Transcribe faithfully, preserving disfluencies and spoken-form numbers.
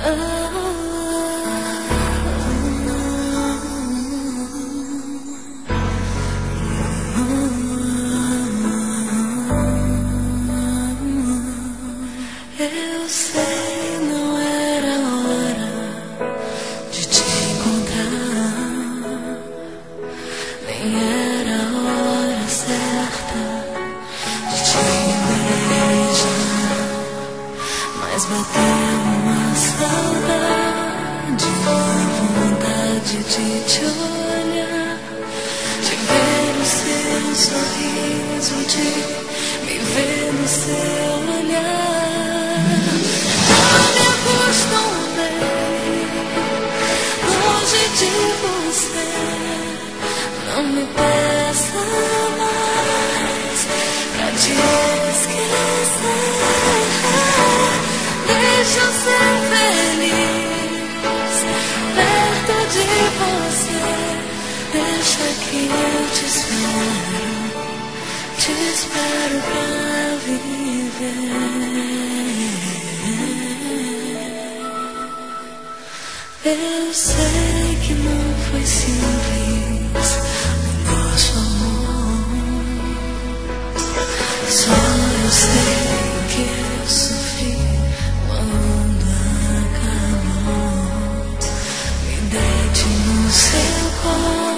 Eu sei, não era hora de te encontrar, nem era a hora certa de te beijar, mas bateu uma saudade, uma vontade de te olhar, de ver o seu sorriso, de me ver no seu olhar. Longe de você, não me peça mais pra te esquecer. Deixa eu ser feliz perto de você. Deixa que eu te espero, te espero pra viver. Eu sei que não foi simples o nosso amor, só eu sei que eu sofri quando acabou. Me deite no seu colo.